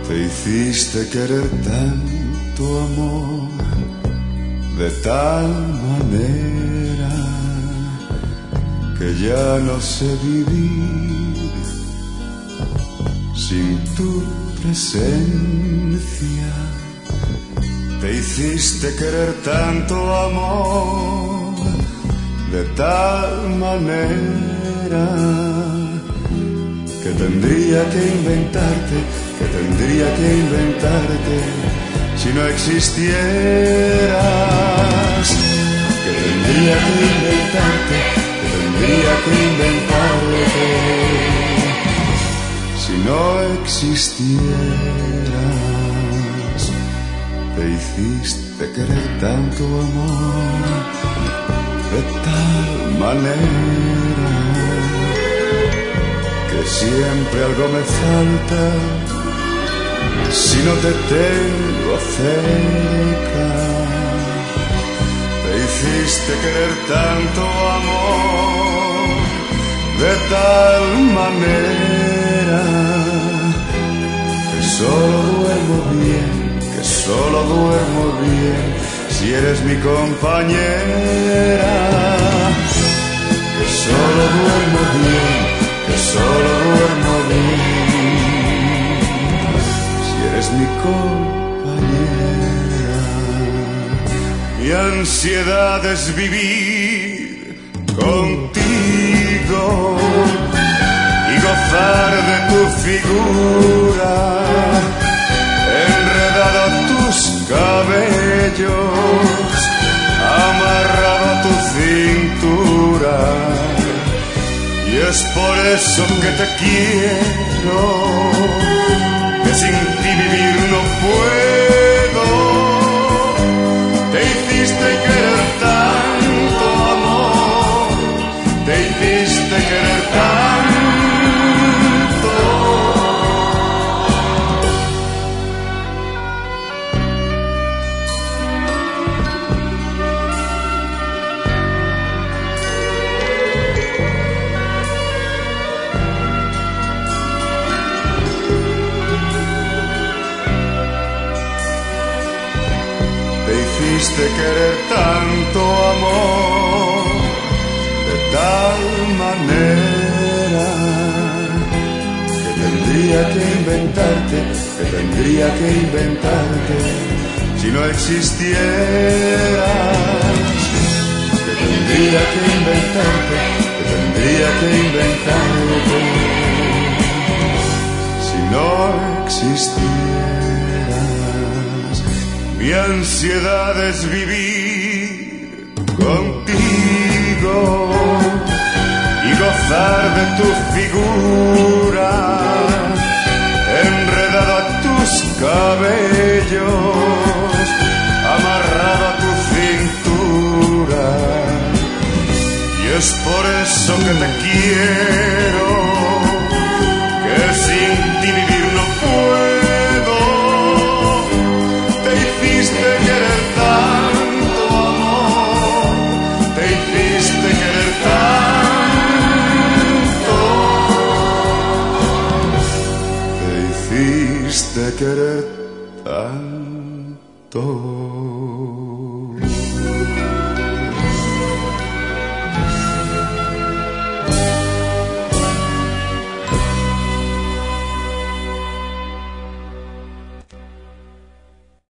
Te hiciste querer tanto, amor, de tal manera que ya no sé vivir sin tu presencia. Te hiciste querer tanto, amor, de tal manera que tendría que inventarte si no existieras. Que tendría que inventarte si no existieras. Te hiciste querer tanto, amor, de tal manera que siempre algo me falta si no te tengo cerca. Te hiciste querer tanto, amor, de tal manera que solo duermo bien si eres mi compañera. Que solo duermo bien si eres mi compañera. Mi ansiedad es vivir contigo y gozar de tu figura, enredado a tus cabellos, amarrado a tu cintura. Y es por eso que te quiero, que sin ti vivir no puedo. Te hiciste querer tanto, amor, te hiciste querer tanto. Te hiciste querer tanto, amor, de tal manera que tendría que inventarte si no existieras. Que tendría que inventarte si no existieras. Mi ansiedad es vivir contigo y gozar de tu figura, enredado a tus cabellos, amarrado a tu cintura. Y es por eso que te quiero, que sin ti vivir no puedo. Te querer tanto.